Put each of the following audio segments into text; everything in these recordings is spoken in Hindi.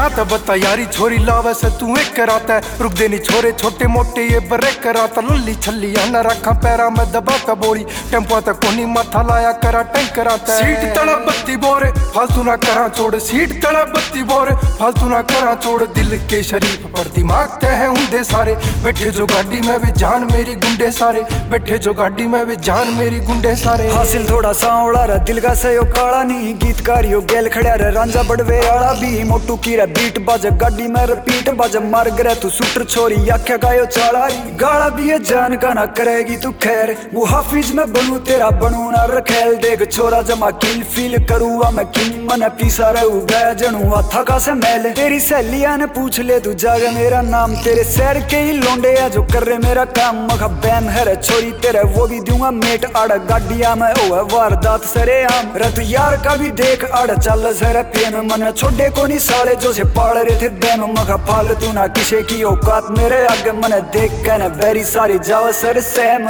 क्या तो बता यारी छोरी लावे से तू एक कराता है, रुक देनी छोरे छोटे मोटे ये ब्रेक कराता, लल्ली छल्ली आना रखा पैरा में दबाता बोरी, टेम्पो तक कोनी माथा लाया करा टैंक कराता है। सीट तड़ा बत्ती बोरे फालतू ना करा छोड़, सीट तड़ा बत्ती बोरे फालतू ना करा छोड़, दिल के शरीफ पर दिमाग ते है उंदे सारे, बैठे जो गाड़ी में भी जान मेरी गुंडे सारे, बैठे जो गाड़ी में भी जान मेरी गुंडे सारे। हासिल थोड़ा सांवड़ा रे दिल का सयो काला नहीं, गीतकारियो गेल खड़ा रे रांझा बड़वे आला भी, मोटू की रे बीट बाजे गाड़ी में रिपीट बाजे, मार गरे तू शूटर छोरी आख्या गायो चालारी, गाला भी है जान का ना करेगी तू खैर, वो हाफिज में बनू तेरा बनू ना रखेल, देख छोरा जमा किल फील करूँगा मैं किल मन पीसा रहू गया जनू हाथा का से मैल, तेरी सहेलिया ने पूछ ले तू जागे मेरा नाम, तेरे शहर के ही लोंडे या जो कर रहे मेरा काम, मखा बैन है रे छोरी तेरे वो भी दूंगा मेट, आड़ गाड़िया में ओ वारदात सरे आम, रत यार का भी देख आड़ चल सर पेन, मन छोड़े को नहीं साले जो से पाड़ रहे थे बैन, मखा फालतू ना किसे की औकात मेरे आगे, मन देख के न वेरी सारी जाव सर सहम।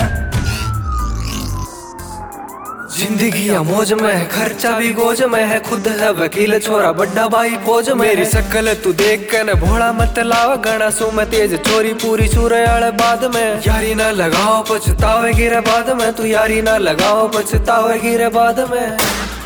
जिंदगी मौज में है, खर्चा भी गोज में है, खुद है वकील छोरा बड्डा भाई फौज में, मेरी शक्ल तू देख के न भोला मत लावा, गणा सू मैं तेज छोरी पूरी सूर्याल बाद में, यारी ना लगाओ पछतावेगी रे बाद में, तू यारी ना लगाओ पछतावेगी रे बाद में।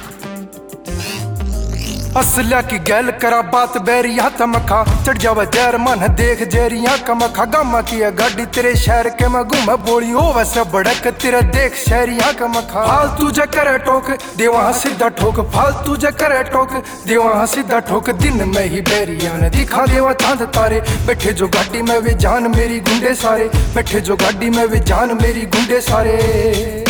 असला की गैल करा बात बैरिया तमखा, चढ़ जावा जैर मन देख जेरिया कमखा, गामा की गाड़ी तेरे शहर के मैं घूमे बोली हो वैसे बड़क तेरे देख शहरिया कमखा, फालतू जे करे टोक दे वहाँ सीधा ठोक, फालतू जे करे टोक दे वहाँ सीधा ठोक, दिन में ही बैरिया ने दिखा देवा चांद तारे, बैठे जो गाड़ी में वे जान मेरी गुंडे सारे, बैठे जो गाड़ी में वे जान मेरी गुंडे सारे।